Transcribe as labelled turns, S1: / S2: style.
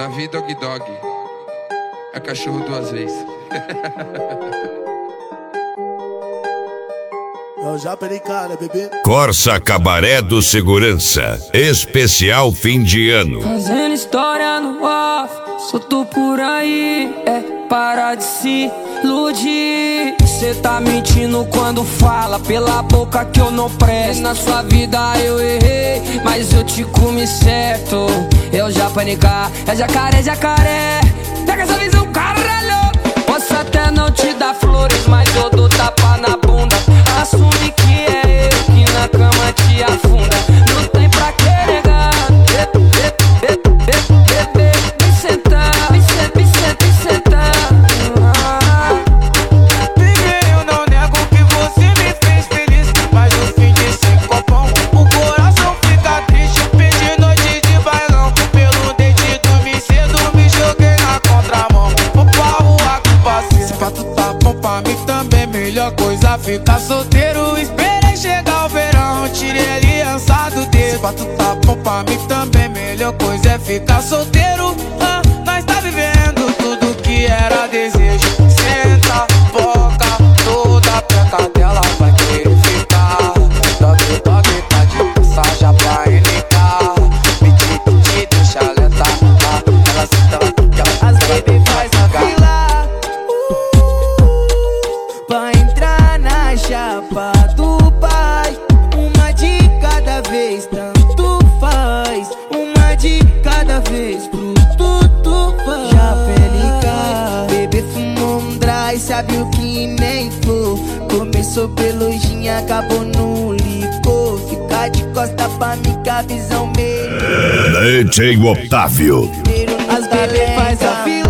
S1: Davi Dog Dog. É cachorro duas vezes.
S2: Corsa Cabaré do Segurança, especial fim de ano.
S3: Fazendo história no off, solto por aí, para de se iludir. Cê tá mentindo quando fala pela boca que eu não presto. Na sua vida eu errei, mas eu te comi certo. Eu já panicar, é jacaré. Pega essa visão, caralho. Posso até não te dar flores, mas eu dou tapa na bunda. Assume que é eu que na cama te afunda. Não tem pra que negar. Vem sentar.
S4: Ninguém, eu não nego que você me fez feliz, mas no fim desse copão o coração fica triste. Perdi noite de bailão, pelo dente dormi cedo, me joguei na contramão. Vou pra rua com paciência. Se pra tu tá bom pra mim também, melhor coisa ficar solteiro. Esperei chegar o verão, tirei a aliança do dedo. Se pra tu tá bom pra mim também, melhor coisa é ficar solteiro. Nós tá vivendo tudo que era desejo. Senta, boca, toda peca dela vai querer ficar. Dog tá de passagem pra NK. Pedi, deixa lenta. Ela senta, as baby faz a fila pra entrar na chapa do pai. Uma de cada vez, tanto faz. Uma de cada vez, pro tudo faz. Já pelica, bebê fumou um dry, sabe o que inventou? Começou pelo gin, acabou no licor. Fica de costa pra mim com a visão meio.
S2: DJ Otávio.
S4: As bebê faz a fila